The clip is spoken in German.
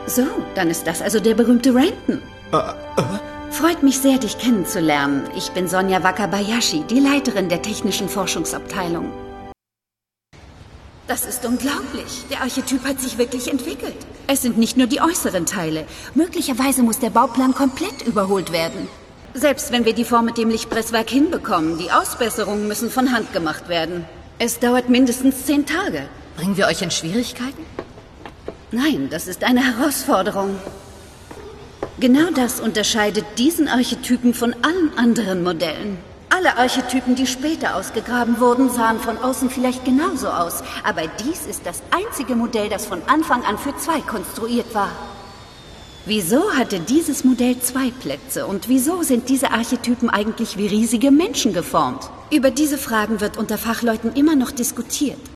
So, dann ist das also der berühmte Renton. Freut mich sehr, dich kennenzulernen. Ich bin Sonja Wakabayashi, die Leiterin der technischen Forschungsabteilung. Das ist unglaublich. Der Archetyp hat sich wirklich entwickelt. Es sind nicht nur die äußeren Teile. Möglicherweise muss der Bauplan komplett überholt werden. Selbst wenn wir die Form mit dem Lichtpresswerk hinbekommen, die Ausbesserungen müssen von Hand gemacht werden. Es dauert mindestens 10 Tage. Bringen wir euch in Schwierigkeiten? Nein, das ist eine Herausforderung. Genau das unterscheidet diesen Archetypen von allen anderen Modellen. Alle Archetypen, die später ausgegraben wurden, sahen von außen vielleicht genauso aus. Aber dies ist das einzige Modell, das von Anfang an für 2 konstruiert war. Wieso hatte dieses Modell 2 Plätze? Und wieso sind diese Archetypen eigentlich wie riesige Menschen geformt? Über diese Fragen wird unter Fachleuten immer noch diskutiert.